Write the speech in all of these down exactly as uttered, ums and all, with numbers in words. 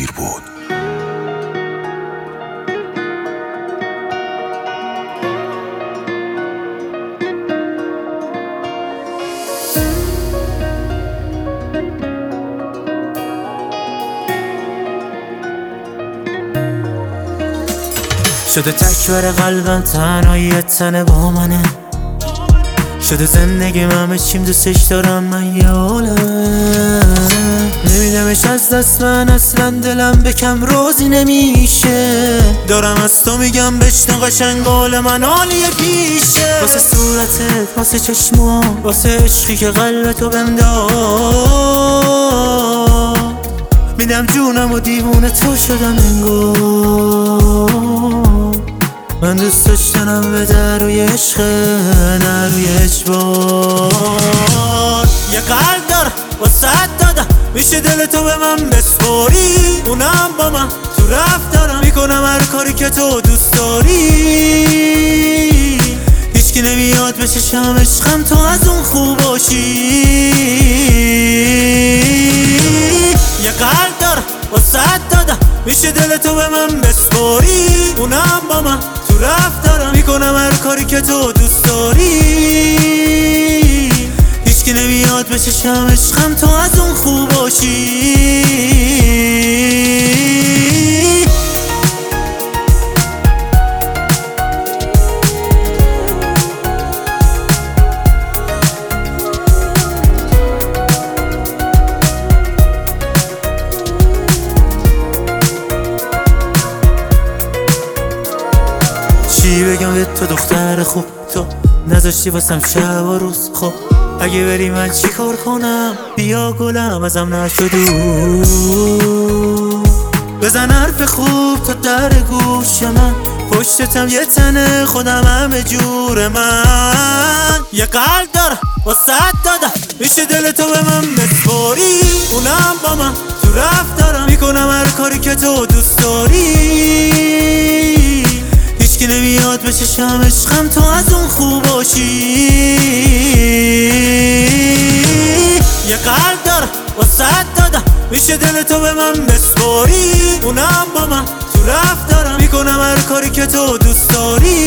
دیر بود. شده تکبر قلبم تنهایی تنه با منه، شده زندگی همه چیم دوستش دارم من یه عالم. نمیدمش از دست من اصلا دلم به کم روزی نمیشه، دارم از تو میگم بشنو قشنگ قول من عالیه پیشه. واسه صورتت واسه چشمام واسه عشقی که قلبتو بهم داد، میدم جونم و دیوونه تو شدم انگار. من دوست داشتنم به در روی عشق نه روی اجبار. یه قلب دارم واسه دادم میشه دل تو به من بسپاری، اونم با من تو رفتارم میکنم هر کاری که تو دوست داری. هیچکی نمیاد به چشم عشقم تو از اون خوب باشی. یه قلب دارم واسه دادم میشه دل تو به من بسپاری، اونم با من تو رفتارم میکنم هر کاری که تو دوست داری. هیچکی نمیاد به چشم عشقم تو از اون خوب باشی. چی بگم به تو دختر خوب، تو نذاشتی واسم شب و روز. خب اگه بری من چی کار کنم، بیا گلم ازم نشدو. بزن حرف خوب تا در گوش من، پشتتم یه تنه خودم همه جور من. یه قلب دارم واسه دادم میشه دل تو به من بسپاری، اونم با من تو رفتارم میکنم هر کاری که تو دوست داری. هیچکی نمیاد به چشم عشقم تو از اون خوب باشی. یه قلب دارم واسه دادم میشه دل تو به من بسپاری، اونم با من تو رفتارم میکنم هر کاری که تو دوست داری.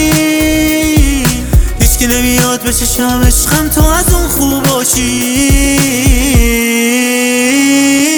هیچکی نمیاد به چشم عشقم تو از اون خوب باشی.